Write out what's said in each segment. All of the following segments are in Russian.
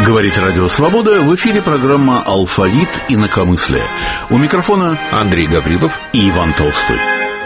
Говорит Радио Свобода. В эфире программа «Алфавит инакомыслия». У микрофона Андрей Гаврилов и Иван Толстой.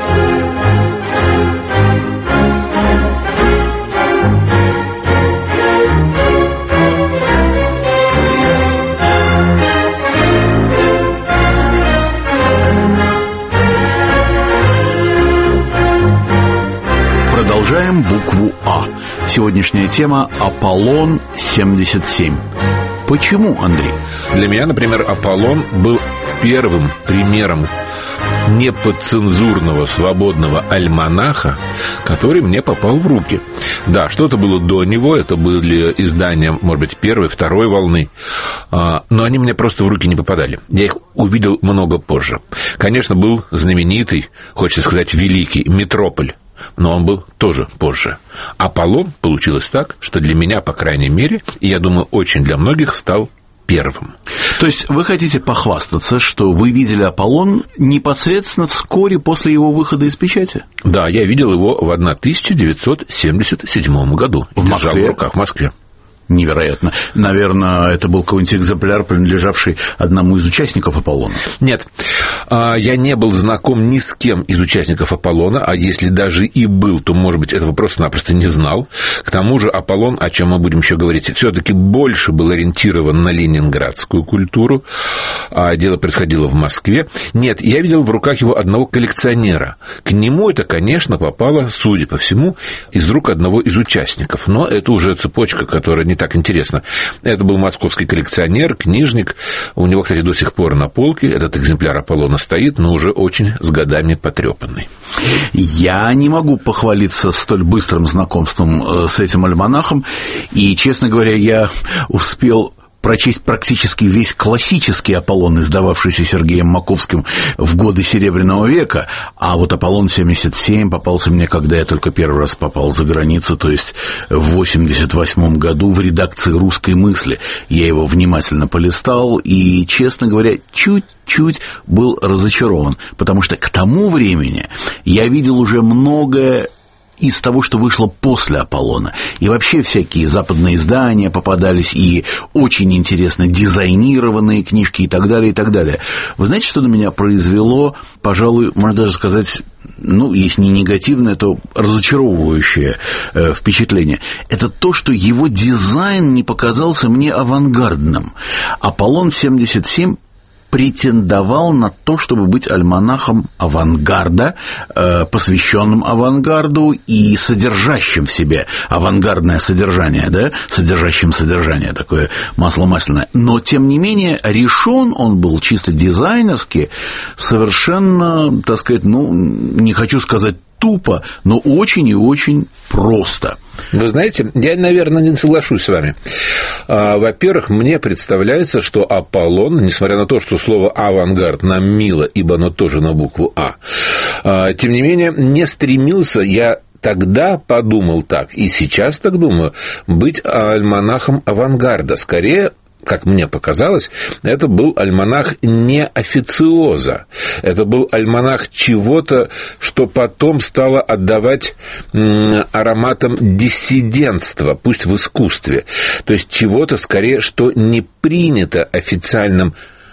Продолжаем букву «А». Сегодняшняя тема «Аполлон-77». Почему, Андрей? Для меня, например, Аполлон был первым примером неподцензурного свободного альманаха, который мне попал в руки. Да, что-то было до него, это были издания, может быть, первой, второй волны, но они мне просто в руки не попадали. Я их увидел много позже. Конечно, был знаменитый, хочется сказать, великий «Метрополь», но он был тоже позже. Аполлон получилось так, что для меня, по крайней мере, и, я думаю, очень для многих, стал первым. То есть вы хотите похвастаться, что вы видели Аполлон непосредственно вскоре после его выхода из печати? Да, я видел его в 1977 году. В Москве? В руках в Москве. Невероятно. Наверное, это был какой-нибудь экземпляр, принадлежавший одному из участников Аполлона. Нет, я не был знаком ни с кем из участников Аполлона, а если даже и был, то, может быть, этого просто-напросто не знал. К тому же Аполлон, о чем мы будем еще говорить, все-таки больше был ориентирован на ленинградскую культуру, а дело происходило в Москве. Нет, я видел в руках его одного коллекционера. К нему это, конечно, попало, судя по всему, из рук одного из участников. Но это уже цепочка, которая не так интересно. Это был московский коллекционер, книжник. У него, кстати, до сих пор на полке этот экземпляр Аполлона стоит, но уже очень с годами потрепанный. Я не могу похвалиться столь быстрым знакомством с этим альманахом. И, честно говоря, я успел прочесть практически весь классический Аполлон, издававшийся Сергеем Маковским в годы Серебряного века, а вот Аполлон-77 попался мне, когда я только первый раз попал за границу, то есть в 1988 году в редакции «Русской мысли». Я его внимательно полистал и, честно говоря, чуть-чуть был разочарован, потому что к тому времени я видел уже многое из того, что вышло после Аполлона. И вообще всякие западные издания попадались, и очень интересно дизайнированные книжки и так далее, и так далее. Вы знаете, что на меня произвело, пожалуй, можно даже сказать, если не негативное, то разочаровывающее впечатление. Это то, что его дизайн не показался мне авангардным. Аполлон-77 претендовал на то, чтобы быть альманахом авангарда, посвященным авангарду и содержащим в себе авангардное содержание, да, содержащим содержание, такое масло масляное. Но, тем не менее, решен он был чисто дизайнерски, совершенно, так сказать, не хочу сказать тупо, но очень и очень просто. Вы знаете, я, наверное, не соглашусь с вами. Во-первых, мне представляется, что Аполлон, несмотря на то, что слово «авангард» нам мило, ибо оно тоже на букву «А», тем не менее, не стремился, я тогда подумал так, и сейчас так думаю, быть альманахом авангарда. Скорее, как мне показалось, это был альманах не официоза. Это был альманах чего-то, что потом стало отдавать ароматом диссидентства, пусть в искусстве. То есть чего-то, скорее, что не принято официальным,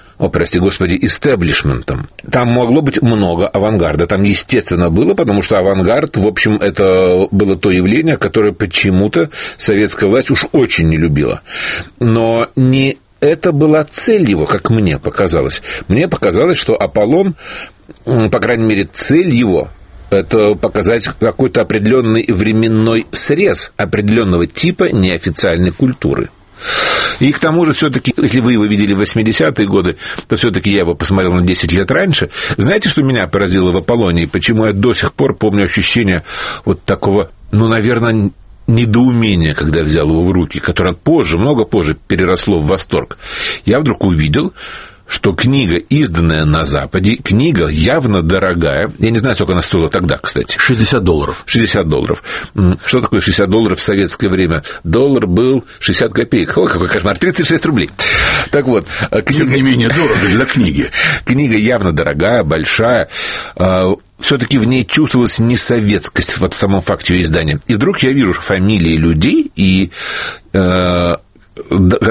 истеблишментом. Там могло быть много авангарда. Там, естественно, было, потому что авангард, в общем, это было то явление, которое почему-то советская власть уж очень не любила. Но не это была цель его, как мне показалось. Мне показалось, что Аполлон, по крайней мере, цель его — это показать какой-то определенный временной срез определенного типа неофициальной культуры. И к тому же, все-таки, если вы его видели в 80-е годы, то все-таки я его посмотрел на 10 лет раньше. Знаете, что меня поразило в Аполлоне, и почему я до сих пор помню ощущение вот такого, наверное, недоумения, когда я взял его в руки, которое позже, много позже переросло в восторг. Я вдруг увидел, что книга, изданная на Западе, книга явно дорогая. Я не знаю, сколько она стоила тогда, кстати. $60. $60. Что такое $60 в советское время? Доллар был 60 копеек. Ой, какой кошмар, 36 рублей. Так вот, тем не менее дорого для книги. Книга явно дорогая, большая. Все-таки в ней чувствовалась несоветскость в самом факте ее издания. И вдруг я вижу фамилии людей и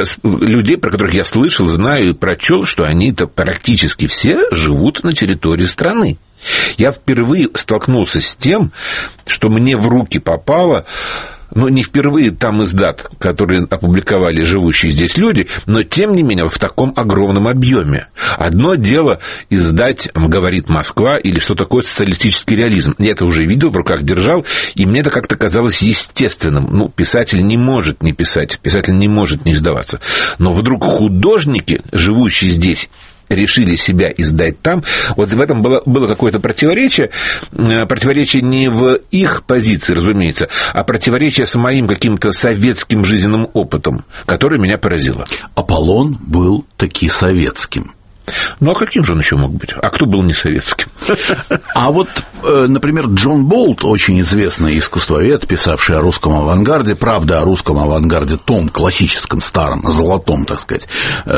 людей, про которых я слышал, знаю и прочел, что они-то практически все живут на территории страны. Я впервые столкнулся с тем, что мне в руки попало, ну, не впервые там издат, которые опубликовали живущие здесь люди, но, тем не менее, в таком огромном объеме. Одно дело издать «Говорит Москва» или что такое социалистический реализм. Я это уже видел, в руках держал, и мне это как-то казалось естественным. Ну, писатель не может не писать, писатель не может не издаваться. Но вдруг художники, живущие здесь, решили себя издать там. Вот в этом было какое-то противоречие. Противоречие не в их позиции, разумеется, а противоречие с моим каким-то советским жизненным опытом, которое меня поразило. Аполлон был таки советским. Ну, а каким же он еще мог быть? А кто был не советским? А вот, например, Джон Болт, очень известный искусствовед, писавший о русском авангарде, правда, о русском авангарде, том классическом, старом, золотом, так сказать,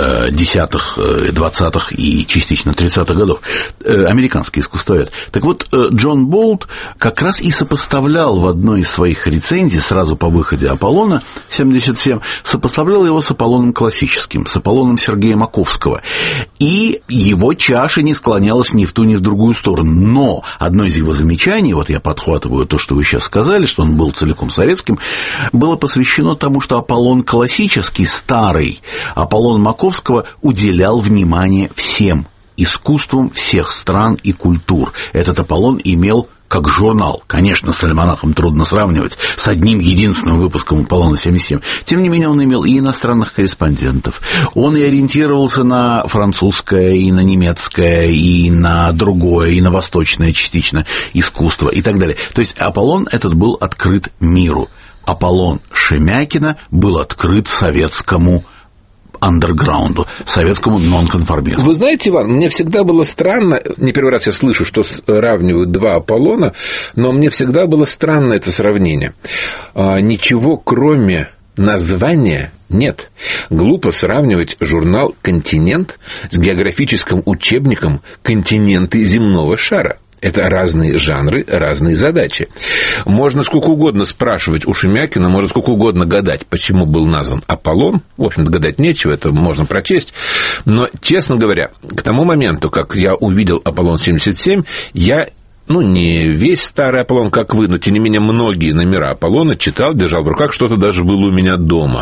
10-х, 20-х и частично 30-х годов, американский искусствовед. Так вот, Джон Болт как раз и сопоставлял в одной из своих рецензий, сразу по выходе «Аполлона» 77, сопоставлял его с Аполлоном классическим, с Аполлоном Сергея Маковского. И его чаша не склонялась ни в ту, ни в другую сторону. Но одно из его замечаний, вот я подхватываю то, что вы сейчас сказали, что он был целиком советским, было посвящено тому, что Аполлон классический, старый, Аполлон Маковского уделял внимание всем искусствам всех стран и культур. Этот Аполлон имел как журнал. Конечно, с альманахом трудно сравнивать, с одним единственным выпуском «Аполлона-77». Тем не менее, он имел и иностранных корреспондентов. Он и ориентировался на французское, и на немецкое, и на другое, и на восточное частично искусство, и так далее. То есть Аполлон этот был открыт миру. Аполлон Шемякина был открыт советскому андерграунду, советскому нонконформизму. Вы знаете, Иван, мне всегда было странно, не первый раз я слышу, что сравнивают два Аполлона, но мне всегда было странно это сравнение. Ничего, кроме названия, нет. Глупо сравнивать журнал «Континент» с географическим учебником «Континенты земного шара». Это разные жанры, разные задачи. Можно сколько угодно спрашивать у Шемякина, можно сколько угодно гадать, почему был назван Аполлон. В общем-то, гадать нечего, это можно прочесть. Но, честно говоря, к тому моменту, как я увидел Аполлон-77, я... не весь старый Аполлон, как вы, но, тем не менее, многие номера Аполлона читал, держал в руках, что-то даже было у меня дома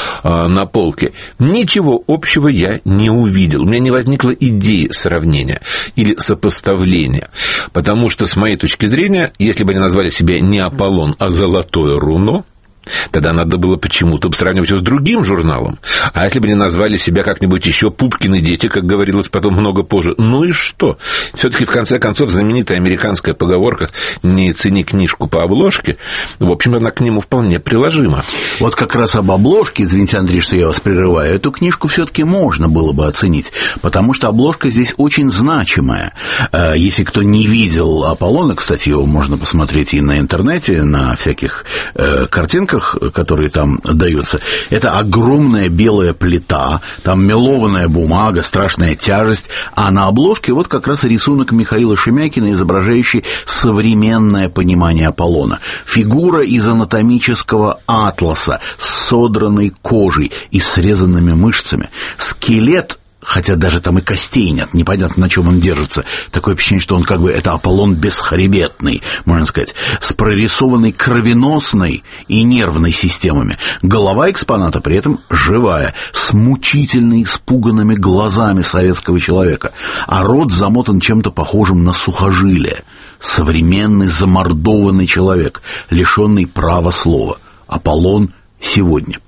на полке. Ничего общего я не увидел. У меня не возникло идеи сравнения или сопоставления. Потому что, с моей точки зрения, если бы они назвали себя не Аполлон, а «Золотое руно», тогда надо было почему-то сравнивать его с другим журналом. А если бы они назвали себя как-нибудь еще «Пупкины дети», как говорилось потом много позже, ну и что? Все-таки, в конце концов, знаменитая американская поговорка «не цени книжку по обложке», в общем, она к нему вполне приложима. Вот как раз об обложке, извините, Андрей, что я вас прерываю, эту книжку все-таки можно было бы оценить, потому что обложка здесь очень значимая. Если кто не видел Аполлона, кстати, его можно посмотреть и на интернете, на всяких картинках, которые там даются, это огромная белая плита, там мелованная бумага, страшная тяжесть, а на обложке вот как раз рисунок Михаила Шемякина, изображающий современное понимание Аполлона. Фигура из анатомического атласа с содранной кожей и срезанными мышцами. Скелет, хотя даже там и костей нет, непонятно, на чем он держится. Такое впечатление, что он как бы это Аполлон бесхребетный, можно сказать, с прорисованной кровеносной и нервной системами. Голова экспоната при этом живая, с мучительно испуганными глазами советского человека, а рот замотан чем-то похожим на сухожилие. Современный замордованный человек, лишенный права слова. Аполлон сегодня.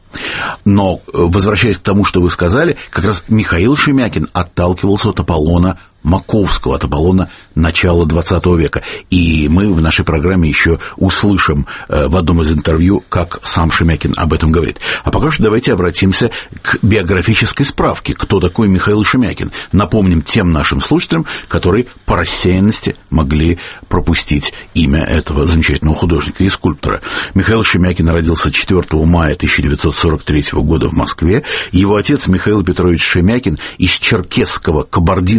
Но, возвращаясь к тому, что вы сказали, как раз Михаил Шемякин отталкивался от Аполлона Маковского, от Аполлона начала XX века. И мы в нашей программе еще услышим в одном из интервью, как сам Шемякин об этом говорит. А пока что давайте обратимся к биографической справке, кто такой Михаил Шемякин. Напомним тем нашим слушателям, которые по рассеянности могли пропустить имя этого замечательного художника и скульптора. Михаил Шемякин родился 4 мая 1943 года в Москве. Его отец Михаил Петрович Шемякин из черкесского кабардинского рода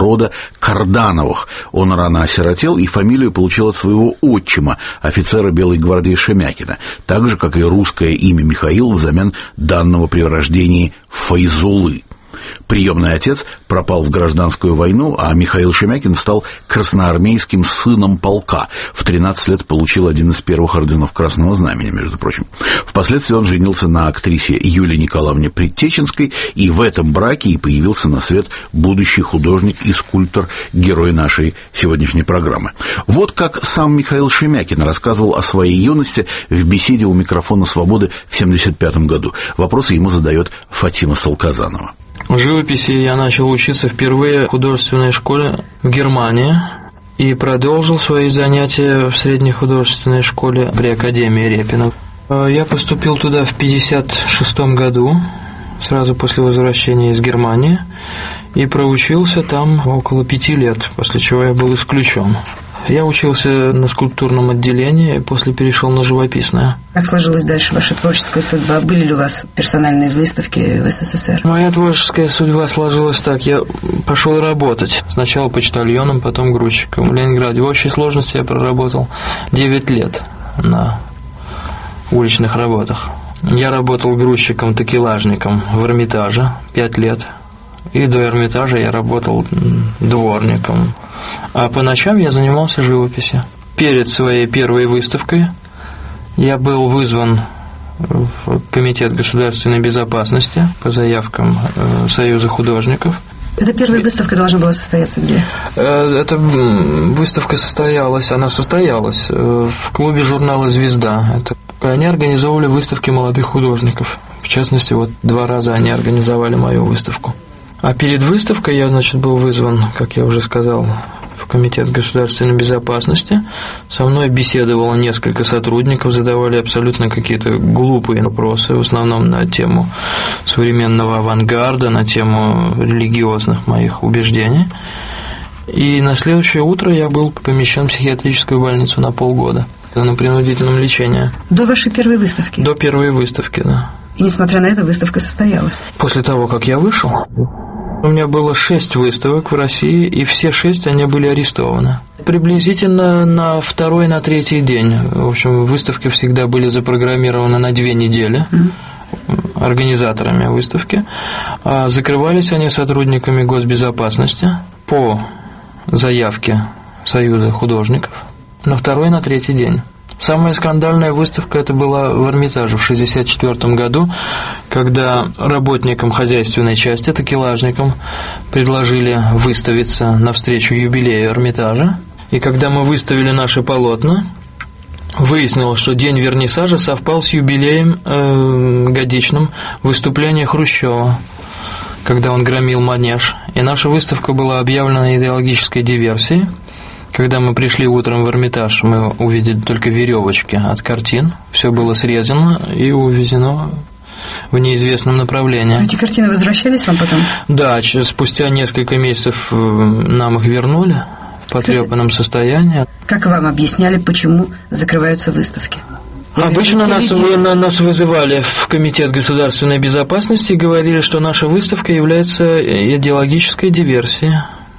рода Кардановых. Он рано осиротел и фамилию получил от своего отчима, офицера Белой гвардии Шемякина, так же, как и русское имя Михаил взамен данного при рождении Файзулы. Приемный отец пропал в гражданскую войну, а Михаил Шемякин стал красноармейским сыном полка. В 13 лет получил один из первых орденов Красного Знамени, между прочим. Впоследствии он женился на актрисе Юлии Николаевне Предтеченской, и в этом браке и появился на свет будущий художник и скульптор, герой нашей сегодняшней программы. Вот как сам Михаил Шемякин рассказывал о своей юности в беседе у микрофона «Свободы» в 1975 году. Вопросы ему задает Фатима Салказанова. В живописи я начал учиться впервые в художественной школе в Германии и продолжил свои занятия в средней художественной школе при Академии Репина. Я поступил туда в 1956 году, сразу после возвращения из Германии, и проучился там около 5 лет, после чего я был исключен. Я учился на скульптурном отделении, после перешел на живописное. Как сложилась дальше ваша творческая судьба? Были ли у вас персональные выставки в СССР? Моя творческая судьба сложилась так. Я пошел работать. Сначала почтальоном, потом грузчиком в Ленинграде. В общей сложности я проработал 9 лет на уличных работах. Я работал грузчиком-такелажником в Эрмитаже 5 лет. И до Эрмитажа я работал дворником. А по ночам я занимался живописью. Перед своей первой выставкой я был вызван в Комитет государственной безопасности по заявкам Союза художников. Эта первая выставка должна была состояться где? Эта выставка состоялась в клубе журнала «Звезда». Они организовывали выставки молодых художников. В частности, 2 раза они организовали мою выставку. А перед выставкой я, был вызван, как я уже сказал, в Комитет государственной безопасности. Со мной беседовало несколько сотрудников, задавали абсолютно какие-то глупые вопросы, в основном на тему современного авангарда, на тему религиозных моих убеждений. И на следующее утро я был помещен в психиатрическую больницу на полгода на принудительном лечении. До вашей первой выставки? До первой выставки, да. И несмотря на это, выставка состоялась? После того, как я вышел, у меня было 6 выставок в России, и все 6 они были арестованы. Приблизительно на 2-й, на 3-й день. В общем, выставки всегда были запрограммированы на 2 недели организаторами выставки. А закрывались они сотрудниками госбезопасности по заявке Союза художников на 2-й, на 3-й день. Самая скандальная выставка это была в Эрмитаже в 1964 году, когда работникам хозяйственной части, такелажникам, предложили выставиться навстречу юбилею Эрмитажа. И когда мы выставили наши полотна, выяснилось, что день вернисажа совпал с юбилеем годичным выступления Хрущева, когда он громил Манеж. И наша выставка была объявлена идеологической диверсией. Когда мы пришли утром в Эрмитаж, мы увидели только веревочки от картин. Все было срезано и увезено в неизвестном направлении. Эти картины возвращались вам потом? Да, спустя несколько месяцев нам их вернули в потрепанном состоянии. Как вам объясняли, почему закрываются выставки? Обычно нас вызывали в Комитет государственной безопасности и говорили, что наша выставка является идеологической диверсией.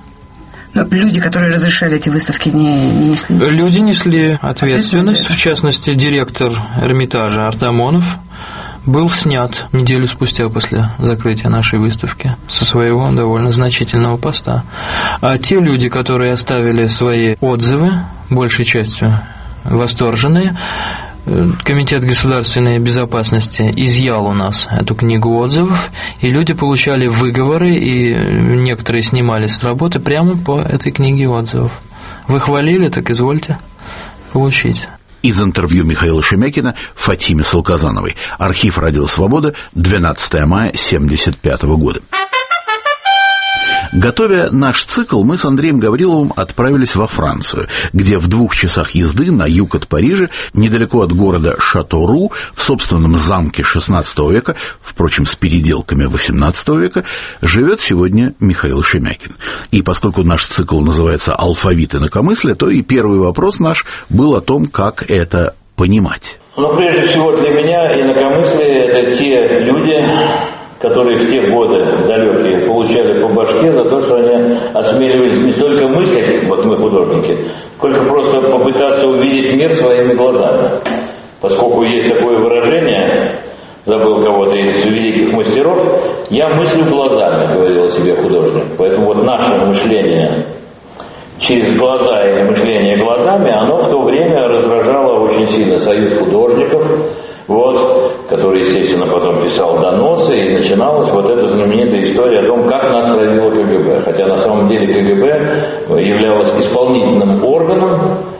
Но люди, которые разрешали эти выставки, не несли? Люди несли ответственность. В частности, директор Эрмитажа Артамонов был снят неделю спустя после закрытия нашей выставки со своего довольно значительного поста. А те люди, которые оставили свои отзывы, большей частью восторженные, Комитет государственной безопасности изъял у нас эту книгу отзывов, и люди получали выговоры, и некоторые снимались с работы прямо по этой книге отзывов. Вы хвалили, так извольте получить. Из интервью Михаила Шемякина Фатиме Салказановой. Архив «Радио Свобода», 12 мая 1975 года. Готовя наш цикл, мы с Андреем Гавриловым отправились во Францию, где в 2 часах езды на юг от Парижа, недалеко от города Шатору, в собственном замке XVI века, впрочем, с переделками XVIII века, живет сегодня Михаил Шемякин. И поскольку наш цикл называется «Алфавит инакомыслия», то и первый вопрос наш был о том, как это понимать. Но прежде всего для меня инакомыслие – это те люди, которые в те годы далекие получили получали по башке за то, что они осмеливались не столько мыслить, вот мы художники, сколько просто попытаться увидеть мир своими глазами. Поскольку есть такое выражение, забыл кого-то из великих мастеров, я мыслю глазами, говорил себе художник. Поэтому вот наше мышление через глаза или мышление глазами, оно в то время раздражало очень сильно союз художников, вот, который, естественно, потом писал доносы, и начиналась вот эта знаменитая история о том, как нас травило КГБ. Хотя на самом деле КГБ являлось исполнительным органом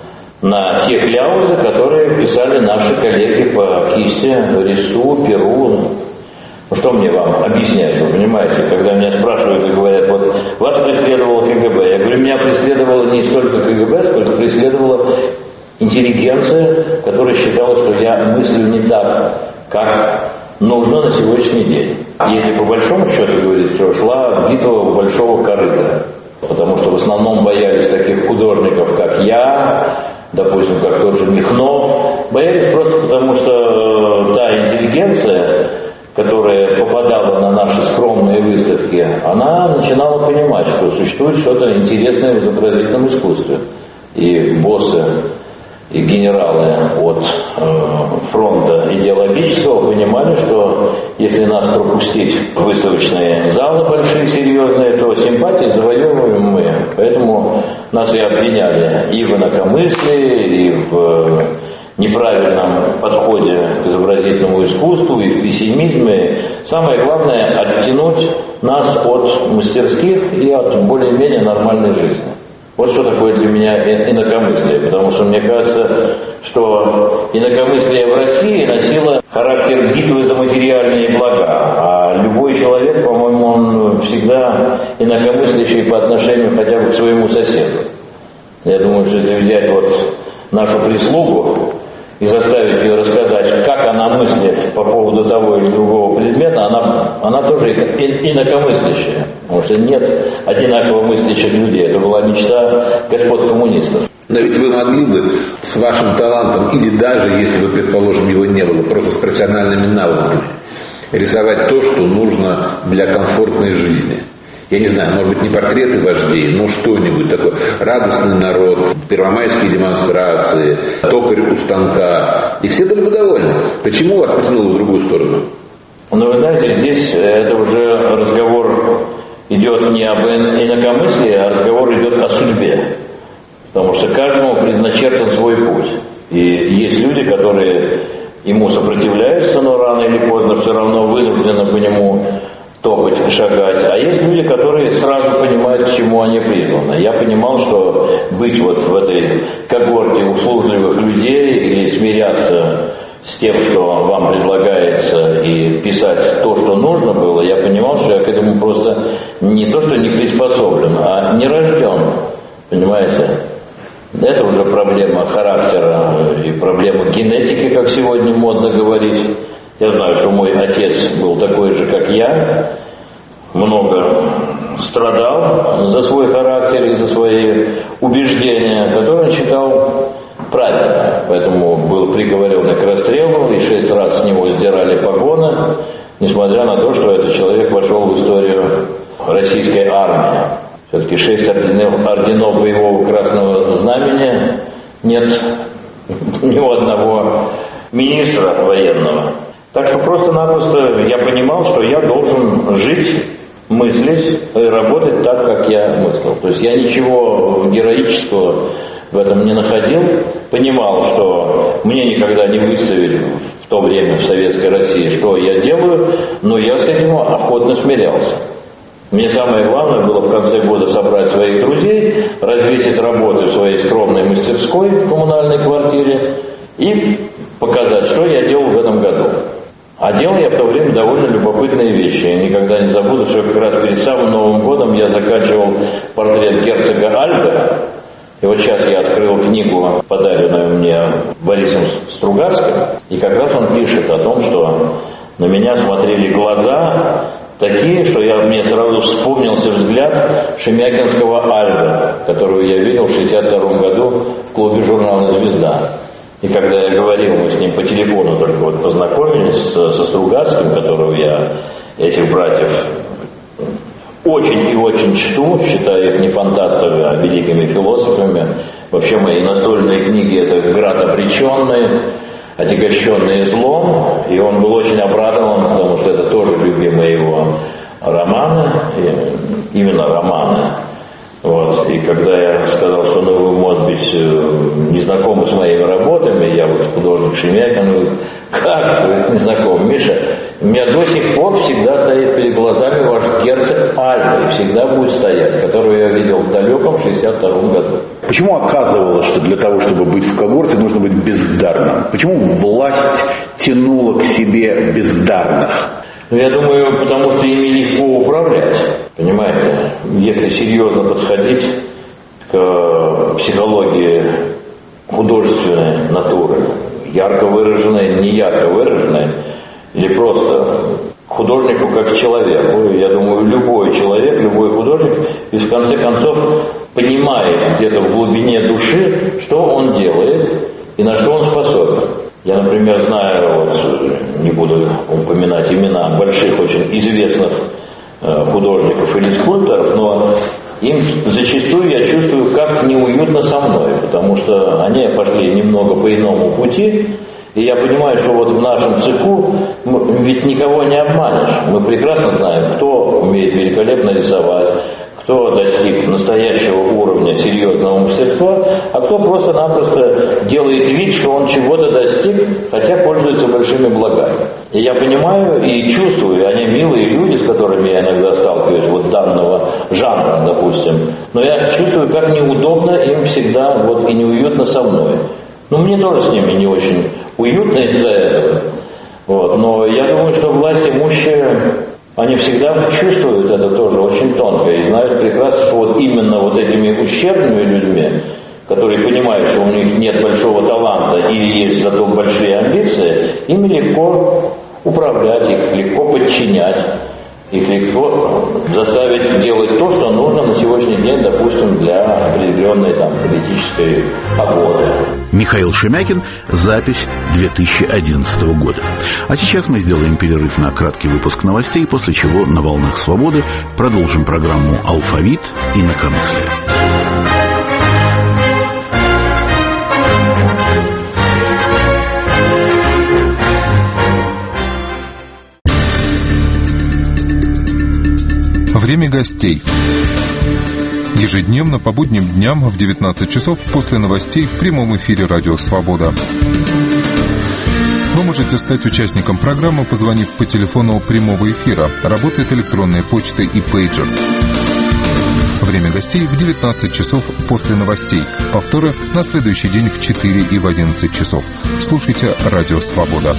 на те кляузы, которые писали наши коллеги по кисти, Ристу, Перу. Ну что мне вам объяснять, вы понимаете, когда меня спрашивают и говорят, вот вас преследовало КГБ. Я говорю, меня преследовало не столько КГБ, сколько преследовала интеллигенция, которая считала, что я мыслю не так, как нужно на сегодняшний день. Если по большому счету говорить, что шла битва большого корыта, потому что в основном боялись таких художников, как я, допустим, как тот же Михнов, боялись просто потому, что та интеллигенция, которая попадала на наши скромные выставки, она начинала понимать, что существует что-то интересное в изобразительном искусстве. И боссы, и генералы от фронта идеологического понимали, что если нас пропустить в выставочные залы большие, серьезные, то симпатии завоевываем мы. Поэтому нас и обвиняли и в инакомыслии, и в неправильном подходе к изобразительному искусству, и в пессимизме. Самое главное – оттянуть нас от мастерских и от более-менее нормальной жизни. Вот что такое для меня инакомыслие, потому что мне кажется, что инакомыслие в России носило характер битвы за материальные блага, а любой человек, по-моему, он всегда инакомыслящий по отношению хотя бы к своему соседу. Я думаю, что если взять вот нашу прислугу и заставить ее рассказать, как она мыслит по поводу того или другого предмета, она тоже инакомыслящая. Потому что нет одинаково мыслящих людей. Это была мечта господ коммунистов. Но ведь вы могли бы с вашим талантом, или даже, если бы, предположим, его не было, просто с профессиональными навыками, рисовать то, что нужно для комфортной жизни. Я не знаю, может быть, не портреты вождей, но что-нибудь такое. Радостный народ, первомайские демонстрации, токарь у станка. И все были бы довольны. Почему вас потянуло в другую сторону? Ну, вы знаете, здесь это уже разговор идет не об инакомыслии, а разговор идет о судьбе. Потому что каждому предначертан свой путь. И есть люди, которые ему сопротивляются, но рано или поздно все равно вынуждены по нему топать, шагать. А есть люди, которые сразу понимают, к чему они призваны. Я понимал, что быть вот в этой когорте услужливых людей или смиряться с тем, что вам предлагается, и писать то, что нужно было, я понимал, что я к этому просто не то, что не приспособлен, а не рожден. Понимаете? Это уже проблема характера и проблема генетики, как сегодня модно говорить. Я знаю, что мой отец был такой же, как я, много страдал за свой характер и за свои убеждения, которые он считал правильными. Поэтому был приговорен к расстрелу, и 6 раз с него сдирали погоны, несмотря на то, что этот человек вошел в историю российской армии. Все-таки 6 орденов боевого красного знамени, нет ни у одного министра военного. Так что просто-напросто я понимал, что я должен жить, мыслить и работать так, как я мыслил. То есть я ничего героического в этом не находил. Понимал, что мне никогда не выставили в то время в Советской России, что я делаю, но я с этим охотно смирялся. Мне самое главное было в конце года собрать своих друзей, развесить работы в своей скромной мастерской в коммунальной квартире и показать, что я делал в этом году. А делал я в то время довольно любопытные вещи. Я никогда не забуду, что как раз перед самым Новым годом я заканчивал портрет герцога Альбы. И вот сейчас я открыл книгу, подаренную мне Борисом Стругацким, и как раз он пишет о том, что на меня смотрели глаза такие, что мне сразу вспомнился взгляд шемякинского Альбы, которого я видел в 1962 году в клубе журнала «Звезда». И когда я говорил, мы с ним по телефону только вот познакомились со Стругацким, которого я, этих братьев, очень и очень чту, считаю их не фантастами, а великими философами. Вообще мои настольные книги – это «Град обреченный», «Отягощенный злом», и он был очень обрадован, потому что это тоже любимые его романы, именно романы. Вот. И когда я сказал, что вы, может быть, не знакомы с моими работами, я вот художник Шемякин, говорит, как вы не знакомы, Миша? У меня до сих пор всегда стоит перед глазами ваш герцог Альба, и всегда будет стоять, которого я видел в далеком 1962 году. Почему оказывалось, что для того, чтобы быть в когорте, нужно быть бездарным? Почему власть тянула к себе бездарных? Я думаю, потому что ими легко управлять, понимаете? Если серьезно подходить к психологии художественной натуры, ярко выраженной, не ярко выраженной, или просто художнику как человеку. Я думаю, любой человек, любой художник, и в конце концов понимает где-то в глубине души, что он делает и на что он способен. Я, например, знаю, не буду упоминать имена больших, очень известных художников или скульпторов, но им зачастую я чувствую, как неуютно со мной, потому что они пошли немного по иному пути, и я понимаю, что вот в нашем цеху ведь никого не обманешь. Мы прекрасно знаем, кто умеет великолепно рисовать, кто достиг настоящего уровня серьезного мастерства, а кто просто-напросто делает вид, что он чего-то достиг, хотя пользуется большими благами. И я понимаю и чувствую, они милые люди, с которыми я иногда сталкиваюсь, вот данного жанра, допустим, но я чувствую, как неудобно им всегда вот, и неуютно со мной. Ну, мне тоже с ними не очень уютно из-за этого. Вот. Но я думаю, что власть имущие, они всегда чувствуют это тоже очень тонко и знают прекрасно, что вот именно вот этими ущербными людьми, которые понимают, что у них нет большого таланта или есть зато большие амбиции, ими легко управлять, их легко подчинять, их легко заставить делать то, что нужно на сегодняшний день, допустим, для определенной там политической погоды. Михаил Шемякин, запись 2011 года. А сейчас мы сделаем перерыв на краткий выпуск новостей, после чего на «Волнах Свободы» продолжим программу «Алфавит» и «Инакомыслие». Время гостей. Ежедневно по будним дням в 19 часов после новостей в прямом эфире «Радио Свобода». Вы можете стать участником программы, позвонив по телефону прямого эфира. Работает электронная почта и пейджер. Время гостей в 19 часов после новостей. Повторы на следующий день в 4 и в 11 часов. Слушайте «Радио Свобода».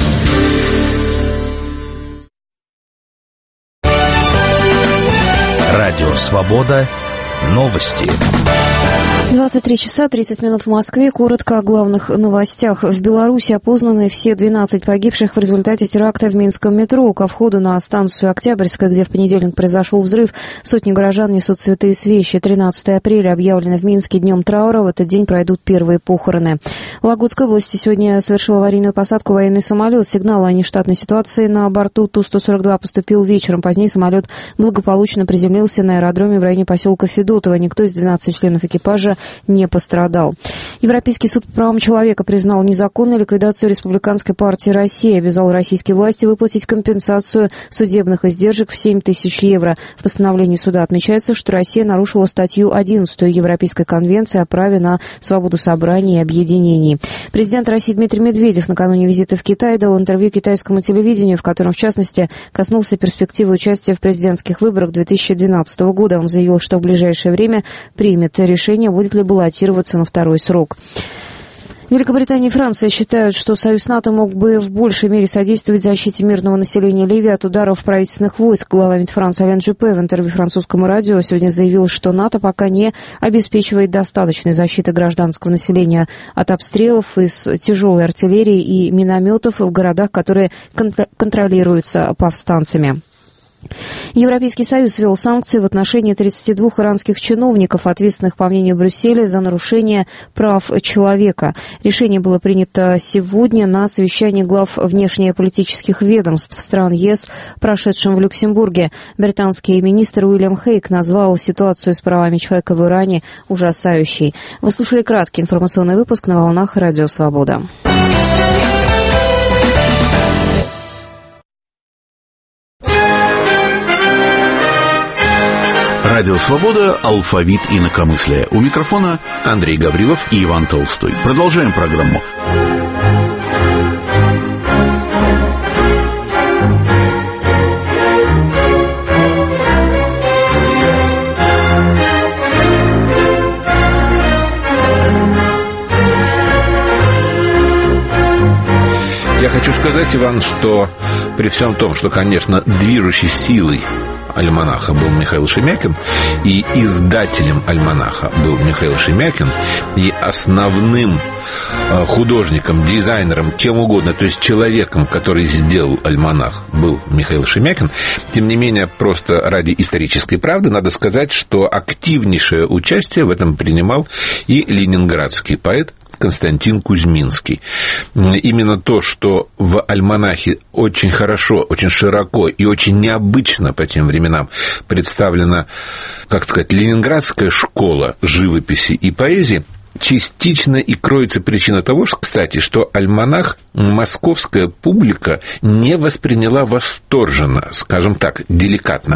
Радио «Свобода». Новости. 23 часа 30 минут в Москве. Коротко о главных новостях. В Беларуси опознаны все 12 погибших в результате теракта в Минском метро. Ко входу на станцию Октябрьская, где в понедельник произошел взрыв, сотни горожан несут цветы и свечи. 13 апреля объявлено в Минске днем траура. В этот день пройдут первые похороны. В Вологодской области сегодня совершил аварийную посадку военный самолет. Сигнал о нештатной ситуации на борту Ту-142 поступил вечером. Позднее самолет благополучно приземлился на аэродроме в районе поселка Федотово. Никто из 12 членов экипажа не пострадал. Европейский суд по правам человека признал незаконной ликвидацию Республиканской партии России, обязал российские власти выплатить компенсацию судебных издержек в 7 тысяч евро. В постановлении суда отмечается, что Россия нарушила статью 11 Европейской конвенции о праве на свободу собраний и объединений. Президент России Дмитрий Медведев накануне визита в Китай дал интервью китайскому телевидению, в котором, в частности, коснулся перспективы участия в президентских выборах 2012 года. Он заявил, что в ближайшее время примет решение, будет ли баллотироваться на второй срок. Великобритания и Франция считают, что союз НАТО мог бы в большей мере содействовать защите мирного населения Ливии от ударов правительственных войск. Глава МИД Франции Ален Жюпе в интервью французскому радио сегодня заявил, что НАТО пока не обеспечивает достаточной защиты гражданского населения от обстрелов из тяжелой артиллерии и минометов в городах, которые контролируются повстанцами. Европейский Союз ввел санкции в отношении 32 иранских чиновников, ответственных, по мнению Брюсселя, за нарушение прав человека. Решение было принято сегодня на совещании глав внешнеполитических ведомств стран ЕС, прошедшем в Люксембурге. Британский министр Уильям Хейк назвал ситуацию с правами человека в Иране ужасающей. Вы слушали краткий информационный выпуск на волнах Радио Свобода. Радио «Свобода», алфавит инакомыслия. У микрофона Андрей Гаврилов и Иван Толстой. Продолжаем программу. Я хочу сказать, Иван, что при всем том, что, конечно, движущей силой альманаха был Михаил Шемякин, и издателем альманаха был Михаил Шемякин, и основным художником, дизайнером, кем угодно, то есть человеком, который сделал альманах, был Михаил Шемякин, тем не менее, просто ради исторической правды надо сказать, что активнейшее участие в этом принимал и ленинградский поэт Константин Кузьминский. Именно то, что в альманахе очень хорошо, очень широко и очень необычно по тем временам представлена, как сказать, ленинградская школа живописи и поэзии, частично и кроется причина того, что, кстати, что альманах московская публика не восприняла восторженно, скажем так, деликатно.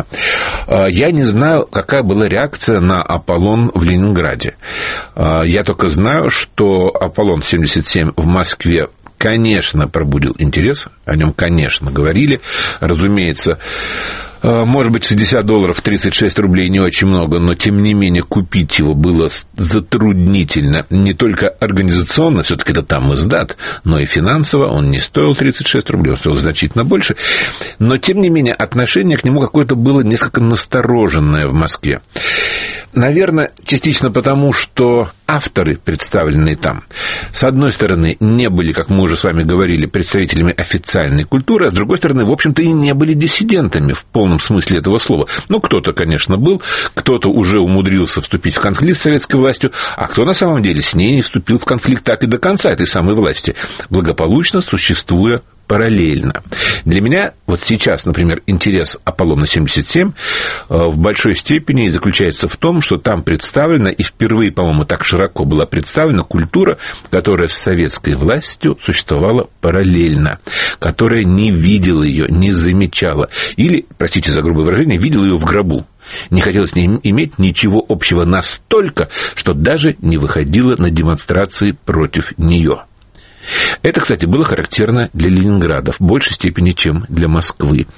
Я не знаю, какая была реакция на «Аполлон» в Ленинграде. Я только знаю, что «Аполлон-77» в Москве, конечно, пробудил интерес, о нем, конечно, говорили. Разумеется, может быть, $60, 36 рублей не очень много, но, тем не менее, купить его было затруднительно. Не только организационно, все-таки это там издат, но и финансово. Он не стоил 36 рублей, он стоил значительно больше. Но, тем не менее, отношение к нему какое-то было несколько настороженное в Москве. Наверное, частично потому, что авторы, представленные там, с одной стороны, не были, как мы уже с вами говорили, представителями официальной культуры, а с другой стороны, в общем-то, и не были диссидентами в полном смысле этого слова. Ну, кто-то, конечно, был, кто-то уже умудрился вступить в конфликт с советской властью, а кто на самом деле с ней не вступил в конфликт так и до конца этой самой власти, благополучно существуя параллельно. Для меня вот сейчас, например, интерес «Аполлона-77» в большой степени заключается в том, что там представлена, и впервые, по-моему, так широко была представлена культура, которая с советской властью существовала параллельно, которая не видела ее, не замечала, или, простите за грубое выражение, видела ее в гробу. Не хотела с ней иметь ничего общего настолько, что даже не выходила на демонстрации против нее. Это, кстати, было характерно для Ленинграда в большей степени, чем для Москвы.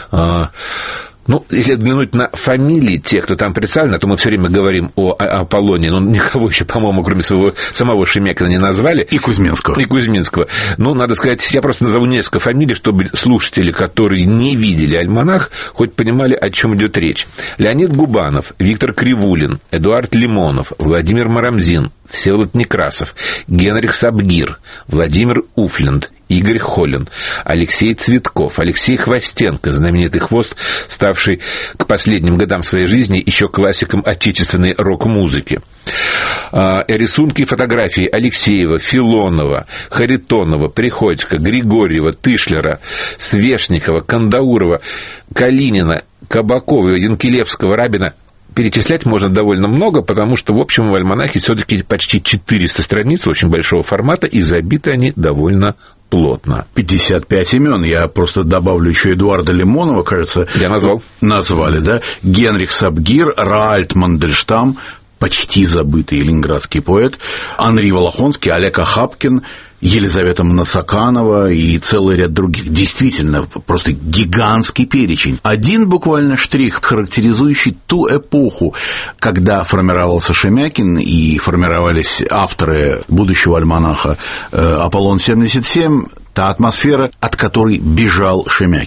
Ну, если взглянуть на фамилии тех, кто там представлен, то мы все время говорим о Аполлоне, но никого еще, по-моему, кроме самого Шемякина не назвали. И Кузьминского. Ну, надо сказать, я просто назову несколько фамилий, чтобы слушатели, которые не видели альманах, хоть понимали, о чем идет речь. Леонид Губанов, Виктор Кривулин, Эдуард Лимонов, Владимир Марамзин, Всеволод Некрасов, Генрих Сабгир, Владимир Уфленд, Игорь Холин, Алексей Цветков, Алексей Хвостенко, знаменитый хвост, ставший к последним годам своей жизни еще классиком отечественной рок-музыки. Рисунки и фотографии Алексеева, Филонова, Харитонова, Приходько, Григорьева, Тышлера, Свешникова, Кандаурова, Калинина, Кабакова, Янкелевского, Рабина. Перечислять можно довольно много, потому что, в общем, в альманахе все-таки почти 400 страниц очень большого формата, и забиты они довольно плотно. 55 имен. Я просто добавлю еще Эдуарда Лимонова, кажется. Я назвал. Назвали, да? Генрих Сабгир, Раальд Мандельштам, почти забытый ленинградский поэт, Анри Волохонский, Олег Ахапкин, Елизавета Мнацаканова и целый ряд других. Действительно, просто гигантский перечень. Один буквально штрих, характеризующий ту эпоху, когда формировался Шемякин и формировались авторы будущего альманаха «Аполлон-77», та атмосфера, от которой бежал Шемякин.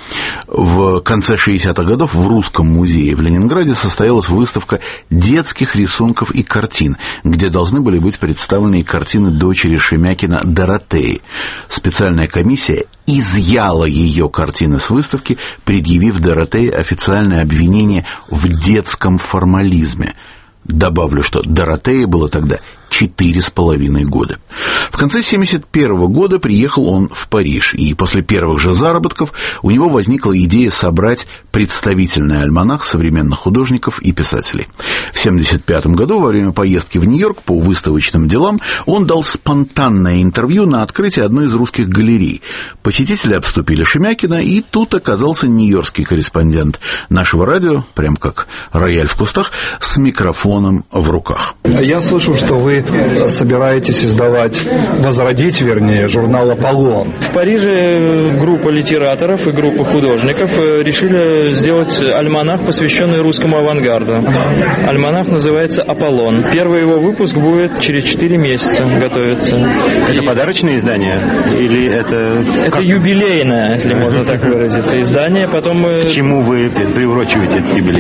В конце 60-х годов в Русском музее в Ленинграде состоялась выставка детских рисунков и картин, где должны были быть представлены картины дочери Шемякина Доротеи. Специальная комиссия изъяла ее картины с выставки, предъявив Доротее официальное обвинение в детском формализме. Добавлю, что Доротее было тогда 4,5 года. В конце 1971 года приехал он в Париж, и после первых же заработков у него возникла идея собрать представительный альманах современных художников и писателей. В 1975 году, во время поездки в Нью-Йорк по выставочным делам, он дал спонтанное интервью на открытии одной из русских галерей. Посетители обступили Шемякина, и тут оказался нью-йоркский корреспондент нашего радио, прям как рояль в кустах, с микрофоном в руках. Я слышал, что вы собираетесь возродить, журнал «Аполлон». В Париже группа литераторов и группа художников решили сделать альманах, посвященный русскому авангарду. Альманах называется «Аполлон». Первый его выпуск будет через 4 месяца готовиться. Это подарочное издание? Или это... Это юбилейное, если можно так выразиться, издание. Потом мы... К чему вы приурочиваете этот юбилей?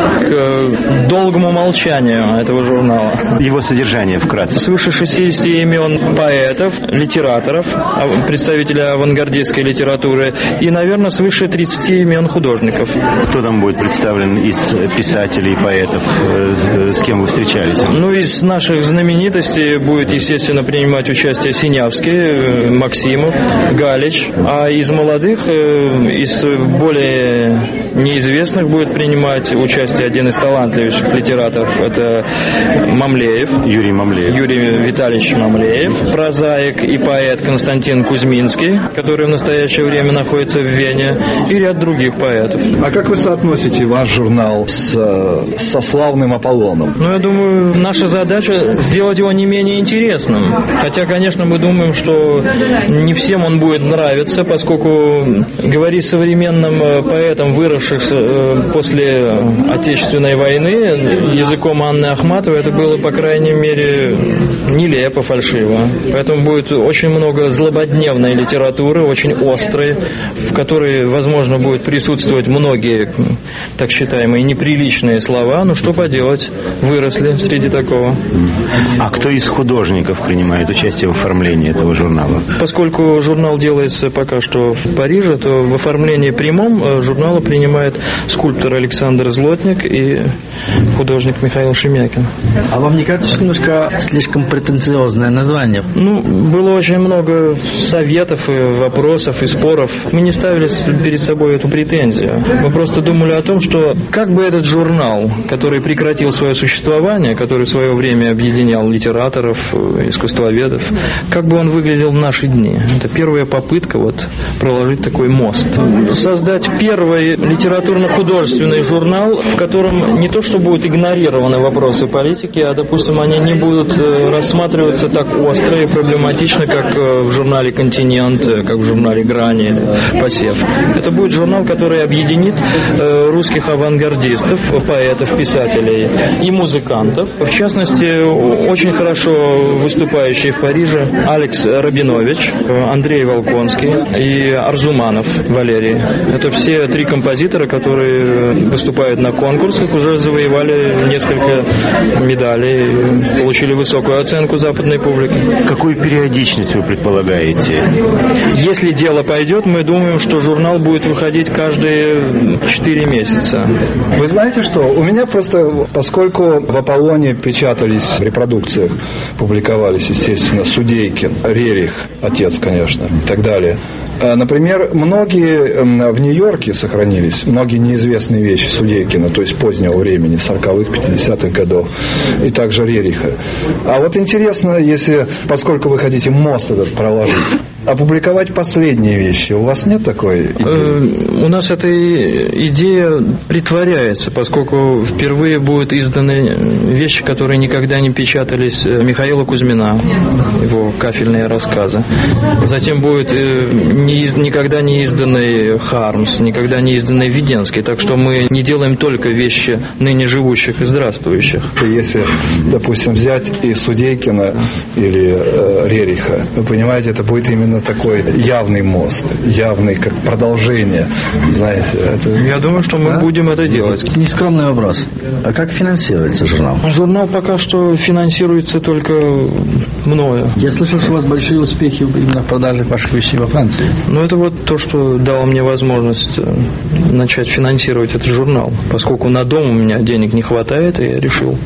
К долгому молчанию этого журнала. Его содержание вкратце. Свыше 60 имен поэтов, литераторов, представителей авангардистской литературы и, наверное, свыше 30 имен художников. Кто там будет представлен из писателей, поэтов? С кем вы встречались? Ну, из наших знаменитостей будет, естественно, принимать участие Синявский, Максимов, Галич. А из молодых, из более неизвестных будет принимать участие один из талантливейших литераторов. Это Мамлеев. Юрий Витальевич Мамлеев, прозаик и поэт Константин Кузьминский, который в настоящее время находится в Вене, и ряд других поэтов. А как вы соотносите ваш журнал со славным Аполлоном? Ну, я думаю, наша задача сделать его не менее интересным. Хотя, конечно, мы думаем, что не всем он будет нравиться, поскольку говорить современным поэтам, выросшим после Отечественной войны, языком Анны Ахматовой, это было, по крайней мере, нелепо, фальшиво. Поэтому будет очень много злободневной литературы, очень острой, в которой, возможно, будет присутствовать многие, так считаемые, неприличные слова. Ну, что поделать, выросли среди такого. А кто из художников принимает участие в оформлении этого журнала? Поскольку журнал делается пока что в Париже, то в оформлении прямом журнала принимает скульптор Александр Злотник и художник Михаил Шемякин. А вам не кажется, что немножко слишком претенциозное название? Ну, было очень много советов и вопросов и споров. Мы не ставили перед собой эту претензию. Мы просто думали о том, что как бы этот журнал, который прекратил свое существование, который в свое время объединял литераторов, искусствоведов, как бы он выглядел в наши дни. Это первая попытка проложить такой мост. Создать первый литературно-художественный журнал, в котором не то что будут игнорированы вопросы политики, а, допустим, они не будут рассматриваться так остро и проблематично, как в журнале «Континент», как в журнале «Грани» или «Посев». Это будет журнал, который объединит русских авангардистов, поэтов, писателей и музыкантов. В частности, очень хорошо выступающий в Париже Алекс Рабинович, Андрей Волконский и Арзуманов Валерий. Это все 3 композитора, которые выступают на конкурсах, уже завоевали несколько медалей, получили высокую оценку западной публики. Какую периодичность вы предполагаете? Если дело пойдет, мы думаем, что журнал будет выходить каждые 4 месяца. Вы знаете что? У меня просто, поскольку в «Аполлоне» печатались в репродукциях, публиковались, естественно, Судейкин, Рерих, отец, конечно, и так далее. Например, многие в Нью-Йорке сохранились, многие неизвестные вещи Судейкина, то есть позднего времени, 40-х, 50-х годов, и также Рериха. А вот интересно, поскольку вы хотите мост этот проложить, опубликовать последние вещи. У вас нет такой идеи? У нас эта идея притворяется, поскольку впервые будут изданы вещи, которые никогда не печатались Михаила Кузьмина, его кафельные рассказы. Затем будет никогда не изданный Хармс, никогда не изданный Веденский. Так что мы не делаем только вещи ныне живущих и здравствующих. Если, допустим, взять и Судейкина или Рериха, вы понимаете, это будет именно именно такой явный мост, явный как продолжение, знаете. Это... Я думаю, что мы будем это делать. Нескромный вопрос. А как финансируется журнал? Журнал пока что финансируется только мною. Я слышал, что у вас большие успехи именно в продаже ваших вещей во Франции. Ну, это вот то, что дало мне возможность начать финансировать этот журнал. Поскольку на дом у меня денег не хватает, и я решил.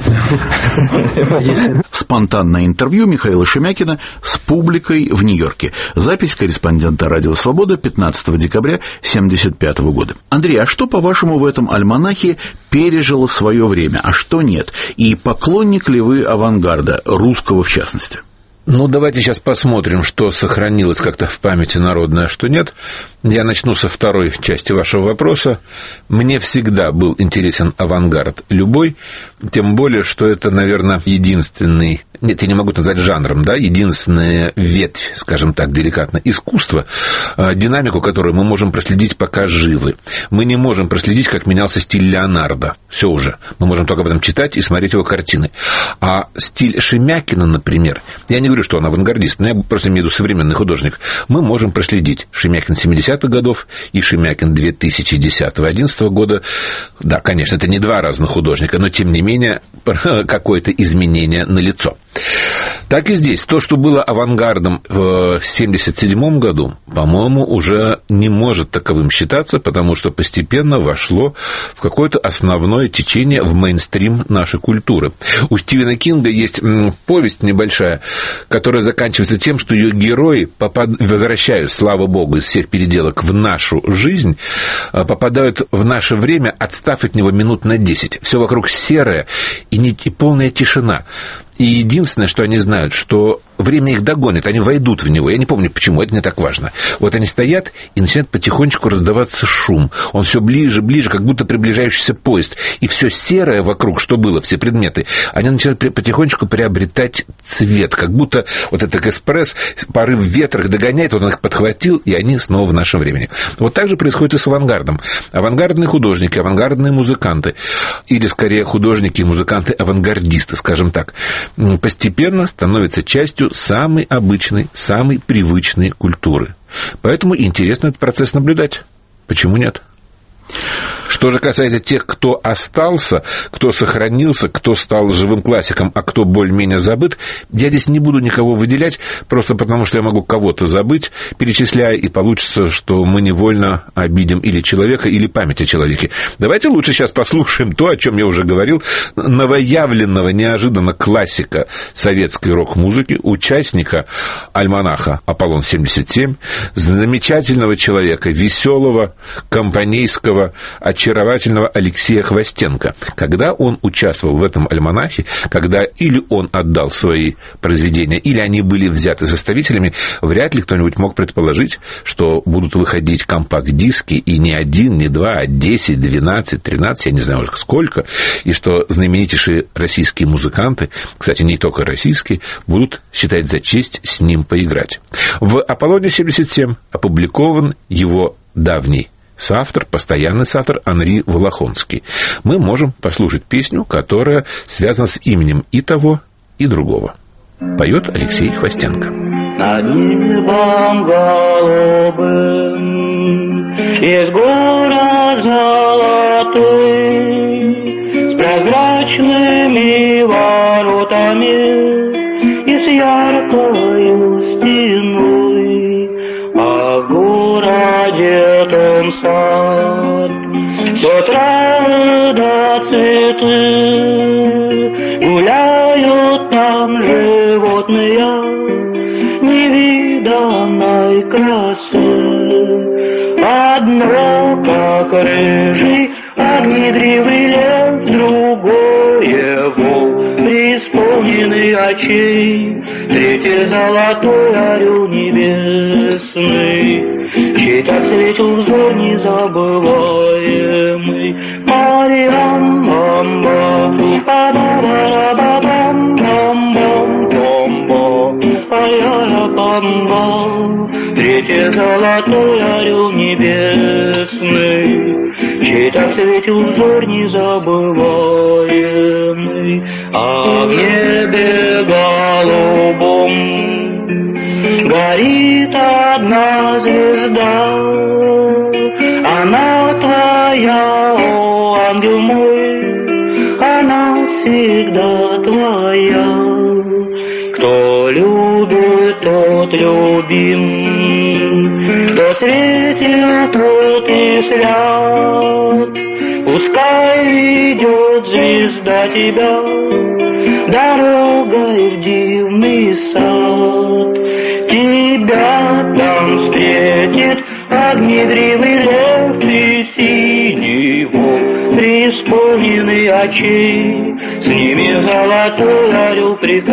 Спонтанное интервью Михаила Шемякина с публикой в Нью-Йорке. Запись корреспондента «Радио Свобода» 15 декабря 1975 года. Андрей, а что, по-вашему, в этом альманахе пережило свое время, а что нет? И поклонник ли вы авангарда, русского в частности? Ну, давайте сейчас посмотрим, что сохранилось как-то в памяти народной, а что нет. Я начну со второй части вашего вопроса. Мне всегда был интересен авангард любой, тем более, что это, наверное, единственный, нет, я не могу назвать жанром, да, единственная ветвь, скажем так, деликатно, искусства, динамику которой мы можем проследить, пока живы. Мы не можем проследить, как менялся стиль Леонардо. Все уже. Мы можем только об этом читать и смотреть его картины. А стиль Шемякина, например, я не говорю, что он авангардист, но я просто имею в виду современный художник, мы можем проследить Шемякин 70-х годов и Шемякин 2010-2011 года. Да, конечно, это не два разных художника, но, тем не менее, какое-то изменение налицо. Так и здесь. То, что было авангардом в 1977 году, по-моему, уже не может таковым считаться, потому что постепенно вошло в какое-то основное течение в мейнстрим нашей культуры. У Стивена Кинга есть повесть небольшая, которая заканчивается тем, что ее герои возвращаются, слава богу, из всех переделок в нашу жизнь, попадают в наше время, отстав от него минут на 10. Все вокруг серое и полная тишина. И единственное, что они знают, что время их догонит, они войдут в него. Я не помню, почему, это не так важно. Вот они стоят, и начинает потихонечку раздаваться шум. Он все ближе, ближе, как будто приближающийся поезд. И все серое вокруг, что было, все предметы, они начинают потихонечку приобретать цвет. Как будто вот этот экспресс, порыв ветра их догоняет, он их подхватил, и они снова в нашем времени. Вот так же происходит и с авангардом. Авангардные художники, авангардные музыканты, или скорее художники и музыканты-авангардисты, скажем так, постепенно становятся частью самой обычной, самой привычной культуры. Поэтому интересно этот процесс наблюдать. Почему нет? Что же касается тех, кто остался, кто сохранился, кто стал живым классиком, а кто более-менее забыт, я здесь не буду никого выделять, просто потому что я могу кого-то забыть, перечисляя, и получится, что мы невольно обидим или человека, или память о человеке. Давайте лучше сейчас послушаем то, о чем я уже говорил, новоявленного неожиданно классика советской рок-музыки, участника альманаха «Аполлон-77», замечательного человека, веселого, компанейского, очаровательного Алексея Хвостенко. Когда он участвовал в этом альманахе, когда или он отдал свои произведения, или они были взяты составителями, вряд ли кто-нибудь мог предположить, что будут выходить компакт-диски, и не один, не два, а 10, 12, 13, я не знаю уже сколько, и что знаменитейшие российские музыканты, кстати, не только российские, будут считать за честь с ним поиграть. В «Аполлоне-77» опубликован его давний соавтор, постоянный соавтор Анри Волохонский. Мы можем послушать песню, которая связана с именем и того, и другого. Поет Алексей Хвостенко. Над небом голубым из город золотой с прозрачными воротами и с яркой стеной, а в городе том сад с утра до цветы гуляют там животные невиданной красы. Одно, как рыжий огнедривый лев, другое вол, преисполненный очей, третий золотой орел небесный, чей так светил взор незабываемый. Мариам-бам-бам, ба-ба-ба-ба-бам-бам-бам-бам, а-я-я-бам-бам, третий золотой орел небесный, чей так светил взор незабываемый. А в небе голубом горит одна звезда. Она твоя, о, ангел мой, она всегда твоя. Кто любит, тот любим, кто светит, тот и свят. Пускай ведет звезда тебя дорогой в дивный сад. Тебя там встретит огнедривый лев и синего преисполненный очей. С ними золотой орел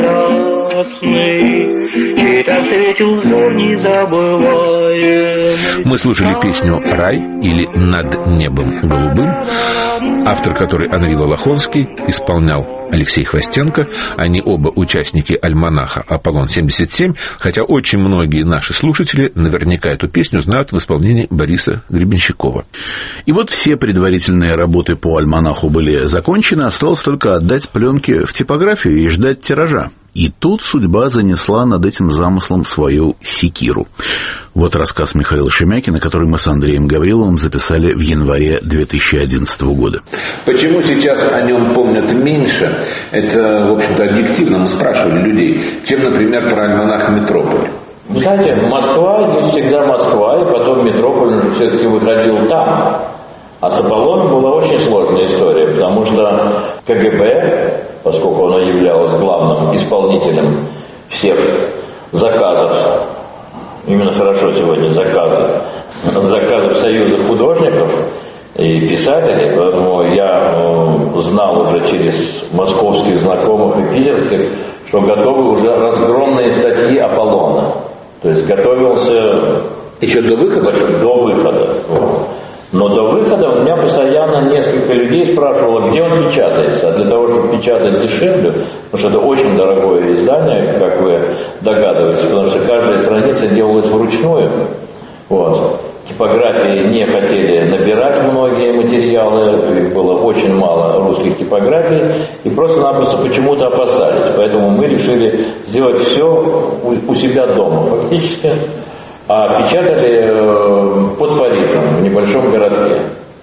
прекрасный, чей так светил взор незабываемый. Мы слушали песню «Рай» или «Над небом голубым», автор которой Анри Волохонский, исполнял Алексей Хвостенко. Они оба участники альманаха «Аполлон-77», хотя очень многие наши слушатели наверняка эту песню знают в исполнении Бориса Гребенщикова. И вот все предварительные работы по альманаху были закончены, осталось только отдать пленки в типографию и ждать тиража. И тут судьба занесла над этим замыслом свою секиру. Вот рассказ Михаила Шемякина, который мы с Андреем Гавриловым записали в январе 2011 года. Почему сейчас о нем помнят меньше? Это, в общем-то, объективно. Мы спрашивали людей, чем, например, про альманах «Метрополь». Знаете, Москва есть всегда Москва, и потом «Метрополь» уже все-таки выходил там. А с «Аполлоном» была очень сложная история, потому что КГБ, поскольку оно являлось главным исполнителем всех заказов, именно хорошо сегодня заказов Союза художников и писателей, поэтому я знал уже через московских знакомых и питерских, что готовы уже разгромные статьи «Аполлона». То есть готовился еще до выхода? До выхода. Но до выхода у меня постоянно несколько людей спрашивало, где он печатается. А для того, чтобы печатать дешевле, потому что это очень дорогое издание, как вы догадываетесь, потому что каждая страница делалась вручную. Вот. Типографии не хотели набирать многие материалы, их было очень мало русских типографий, и просто-напросто почему-то опасались. Поэтому мы решили сделать все у себя дома фактически. А печатали под Парижем, в небольшом городке.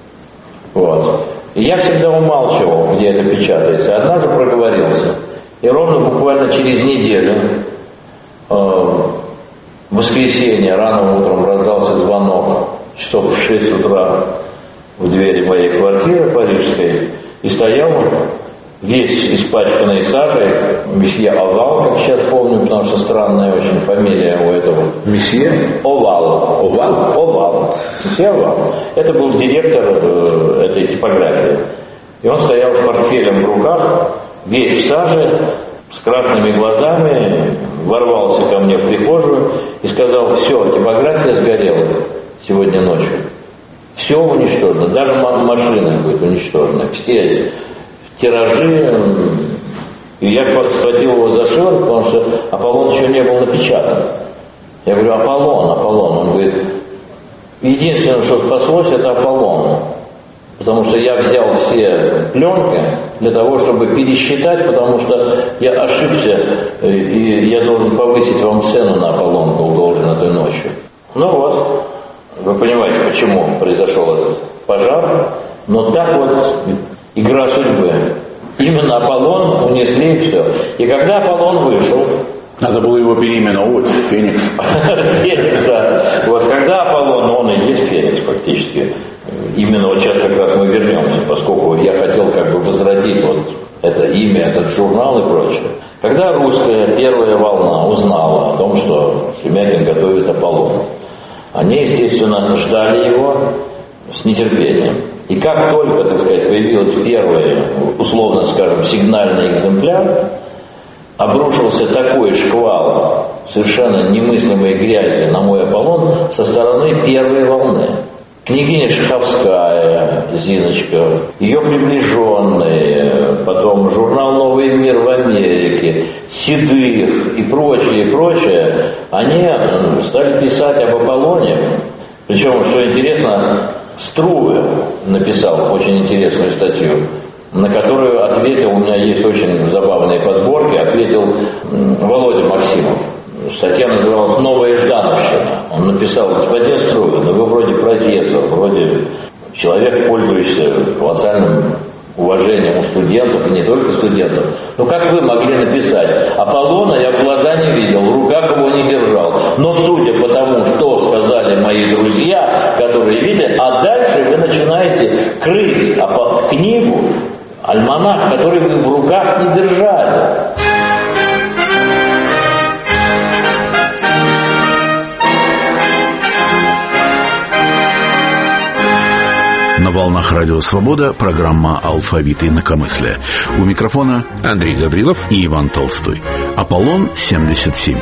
Вот. И я всегда умалчивал, где это печатается. Однажды проговорился. И ровно буквально через неделю, в воскресенье, рано утром раздался звонок, часов в 6 утра, в двери моей квартиры парижской, и стоял весь испачканный сажей месье Овал, как сейчас помню, потому что странная очень фамилия у этого. Месье? Овал. Овал? Овал. Месье Овал. Это был директор этой типографии. И он стоял с портфелем в руках, весь в саже, с красными глазами, ворвался ко мне в прихожую и сказал: все, типография сгорела сегодня ночью. Все уничтожено, даже машина будет уничтожена. Все тиражи. И я схватил его за шиворот, потому что «Аполлон» еще не был напечатан. Я говорю: Аполлон. Он говорит: единственное, что спаслось, это «Аполлон». Потому что я взял все пленки для того, чтобы пересчитать, потому что я ошибся, и я должен повысить вам цену на «Аполлон», был должен этой ночью. Ну вот, вы понимаете, почему произошел этот пожар. Но так вот игра судьбы. Именно «Аполлон» унесли и все. И когда «Аполлон» вышел... Надо было его переименовывать в «Феникс». Феникс, да. Вот когда «Аполлон», он и есть «Феникс» фактически. Именно вот сейчас как раз мы вернемся, поскольку я хотел как бы возродить вот это имя, этот журнал и прочее. Когда русская первая волна узнала о том, что Шемякин готовит «Аполлон», они, естественно, ждали его с нетерпением. И как только, так сказать, появилась первая, условно скажем, сигнальный экземпляр, обрушился такой шквал совершенно немыслимой грязи на мой «Аполлон» со стороны первой волны. Княгиня Шаховская, Зиночка, ее приближенные, потом журнал «Новый мир» в Америке, Седых и прочее, они стали писать об «Аполлоне». Причем, что интересно, Струве написал очень интересную статью, на которую ответил, у меня есть очень забавные подборки, ответил Володя Максимов, статья называлась «Новая Ждановщина». Он написал: господин Стругин, вы вроде профессор, вроде человек, пользующийся колоссальным уважением у студентов, и не только студентов. Ну как вы могли написать? Аполлона я в глаза не видел, в руках его не держал. Но судя по тому, что сказали мои друзья, которые видели, а дальше вы начинаете крыть книгу, альманах, который вы в руках не держали. На волнах Радио Свобода программа «Алфавит инакомыслия». У микрофона Андрей Гаврилов и Иван Толстой. Аполлон-77.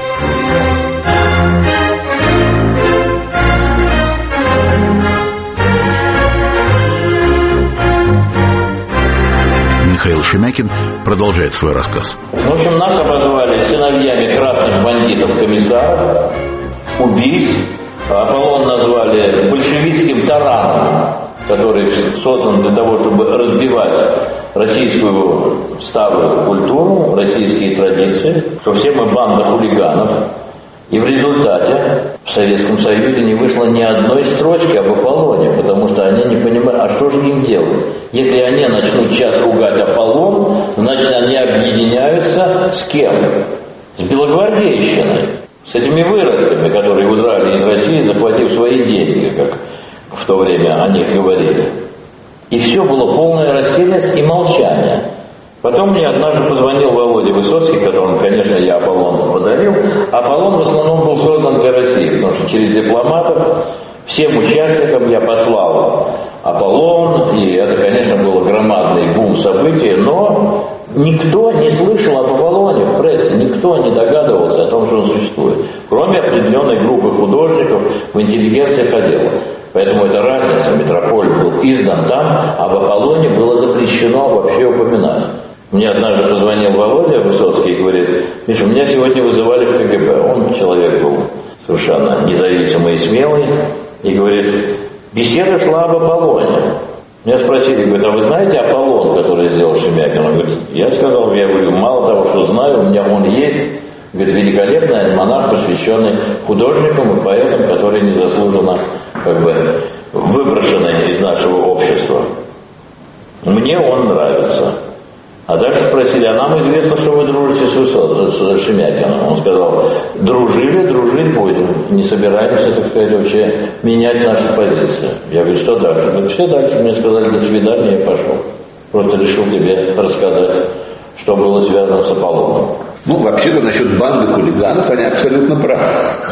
Михаил Шемякин продолжает свой рассказ. В общем, нас обозвали сыновьями красных бандитов-комиссаров, убийц. Аполлон назвали большевистским тараном, который создан для того, чтобы разбивать российскую старую культуру, российские традиции, что все мы банда хулиганов. И в результате в Советском Союзе не вышло ни одной строчки об Аполлоне, потому что они не понимают, а что же им делать? Если они начнут сейчас ругать Аполлон, значит они объединяются с кем? С белогвардейщиной, с этими выродками, которые удрали из России, захватив свои деньги, как в то время о них говорили. И все было полная растерянность и молчание. Потом мне однажды позвонил Володя Высоцкий, которому, конечно, я Аполлон подарил. Аполлон в основном был создан для России, потому что через дипломатов всем участникам я послал Аполлон, и это, конечно, был громадный бум событий, но никто не слышал об Аполлоне в прессе, никто не догадывался о том, что он существует, кроме определенной группы художников в интеллигенциях отдела. Поэтому эта разница, Метрополь был издан там, об Аполлоне было запрещено вообще упоминать. Мне однажды позвонил Володя Высоцкий и говорит: Миша, меня сегодня вызывали в КГБ. Он человек был совершенно независимый и смелый. И говорит, беседа шла об Аполлоне. Меня спросили, говорит, а вы знаете Аполлон, который сделал Шемякин? Он говорит, я сказал, я говорю, мало того, что знаю, у меня он есть. Говорит, великолепный альманах, посвященный художникам и поэтам, которые незаслуженно выброшены из нашего общества. Мне он нравится. А дальше спросили, а нам известно, что вы дружите с Шемякиным. Он сказал, дружить будем. Не собираемся, так сказать, вообще менять наши позиции. Я говорю, что дальше? Говорит, все дальше. Мне сказали, до свидания, я пошел. Просто решил тебе рассказать, что было связано с Аполлоном. Ну, вообще-то, насчет банды хулиганов, они абсолютно правы.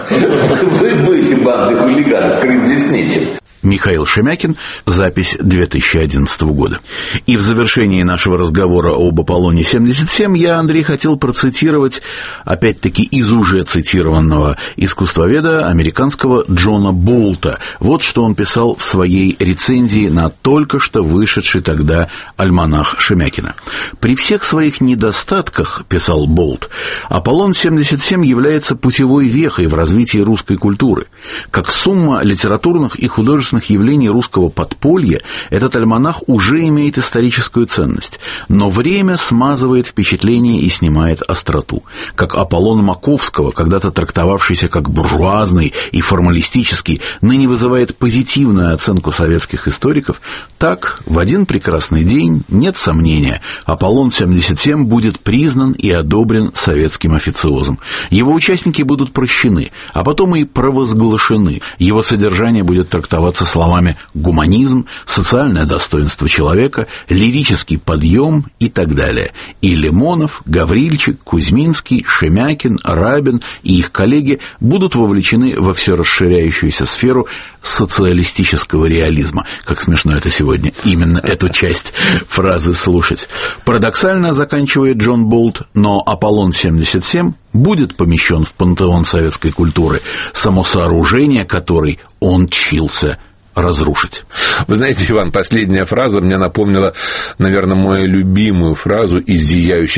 Вы были бандой хулиганов, крыть здесь нечем. Михаил Шемякин, запись 2011 года. И в завершении нашего разговора об Аполлоне-77 я, Андрей, хотел процитировать, опять-таки, из уже цитированного искусствоведа американского Джона Болта. Вот что он писал в своей рецензии на только что вышедший тогда альманах Шемякина. «При всех своих недостатках, — писал Болт, — Аполлон-77 является путевой вехой в развитии русской культуры. Как сумма литературных и художественных явлений русского подполья, этот альманах уже имеет историческую ценность, но время смазывает впечатление и снимает остроту. Как Аполлон Маковского, когда-то трактовавшийся как буржуазный и формалистический, ныне вызывает позитивную оценку советских историков, так в один прекрасный день, нет сомнения, Аполлон-77 будет признан и одобрен советским официозом. Его участники будут прощены, а потом и провозглашены. Его содержание будет трактоваться словами «гуманизм», «социальное достоинство человека», «лирический подъем» и так далее. И Лимонов, Гаврильчик, Кузьминский, Шемякин, Рабин и их коллеги будут вовлечены во все расширяющуюся сферу социалистического реализма. Как смешно это сегодня, именно эту часть фразы слушать. Парадоксально, заканчивает Джон Болт, но Аполлон-77 будет помещен в пантеон советской культуры, само сооружение которой он чился разрушить. Вы знаете, Иван, последняя фраза мне напомнила, наверное, мою любимую фразу из «Зияющих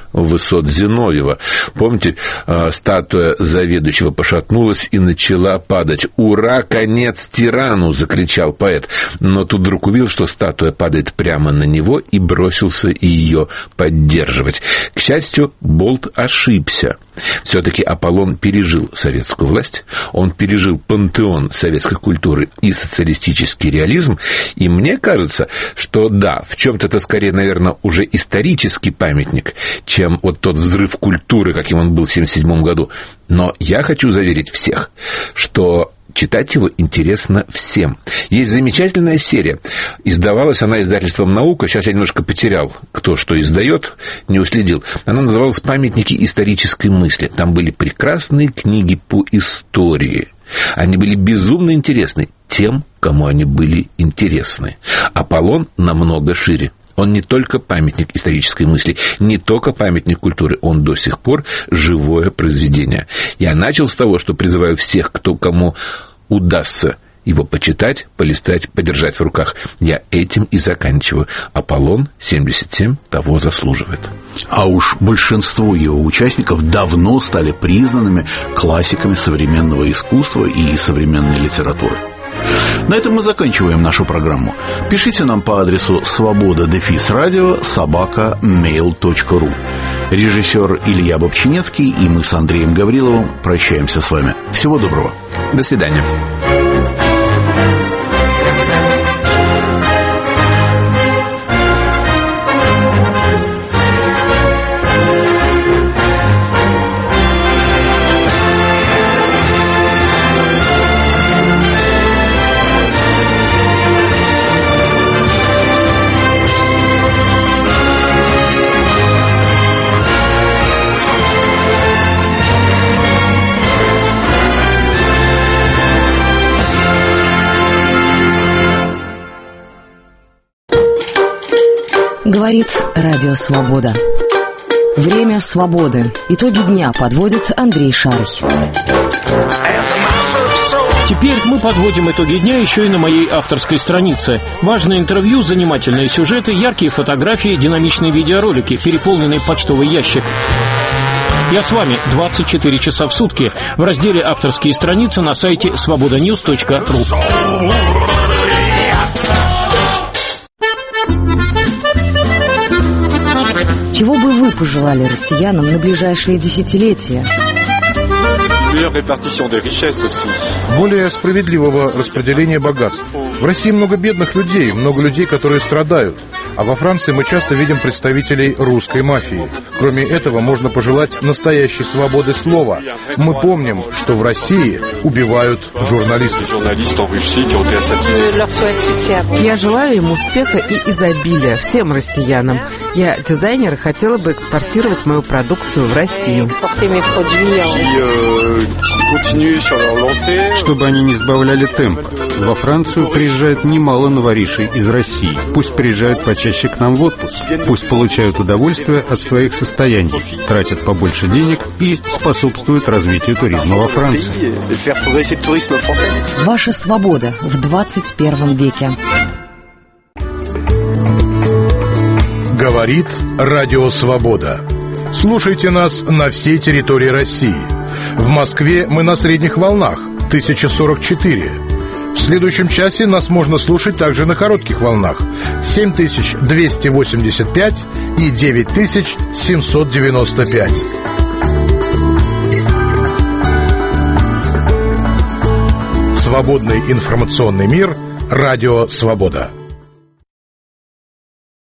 высот Зиновьева. Помните, статуя заведующего пошатнулась и начала падать. «Ура! Конец тирану!» — закричал поэт. Но тут вдруг увидел, что статуя падает прямо на него, и бросился ее поддерживать. К счастью, Болт ошибся. Все-таки Аполлон пережил советскую власть, он пережил пантеон советской культуры и социалистический реализм, и мне кажется, что да, в чем-то это скорее, наверное, уже исторический памятник, чем вот тот взрыв культуры, каким он был в 1977 году. Но я хочу заверить всех, что читать его интересно всем. Есть замечательная серия. Издавалась она издательством «Наука». Сейчас я немножко потерял, кто что издает, не уследил. Она называлась «Памятники исторической мысли». Там были прекрасные книги по истории. Они были безумно интересны тем, кому они были интересны. Аполлон намного шире. Он не только памятник исторической мысли, не только памятник культуры, он до сих пор живое произведение. Я начал с того, что призываю всех, кому удастся его почитать, полистать, подержать в руках. Я этим и заканчиваю. Аполлон 77 того заслуживает. А уж большинство его участников давно стали признанными классиками современного искусства и современной литературы. На этом мы заканчиваем нашу программу. Пишите нам по адресу svoboda-radio@mail.ru. Режиссер Илья Бобчинецкий и мы с Андреем Гавриловым прощаемся с вами. Всего доброго. До свидания. Говорит Радио Свобода. Время свободы. Итоги дня подводит Андрей Шарый. Теперь мы подводим итоги дня еще и на моей авторской странице. Важные интервью, занимательные сюжеты, яркие фотографии, динамичные видеоролики, переполненный почтовый ящик. Я с вами 24 часа в сутки в разделе «Авторские страницы» на сайте svobodanews.ru. Чего бы вы пожелали россиянам на ближайшие десятилетия? Более справедливого распределения богатств. В России много бедных людей, много людей, которые страдают. А во Франции мы часто видим представителей русской мафии. Кроме этого, можно пожелать настоящей свободы слова. Мы помним, что в России убивают журналистов. Я желаю им успеха и изобилия всем россиянам. Я дизайнер и хотела бы экспортировать мою продукцию в Россию. Чтобы они не сбавляли темп. Во Францию приезжает немало новоришей из России. Пусть приезжают почаще к нам в отпуск. Пусть получают удовольствие от своих состояний, тратят побольше денег и способствуют развитию туризма во Франции. Ваша свобода в 21 веке. Говорит Радио Свобода. Слушайте нас на всей территории России. В Москве мы на средних волнах 1044. В следующем часе нас можно слушать также на коротких волнах 7285 и 9795. Свободный информационный мир. Радио Свобода.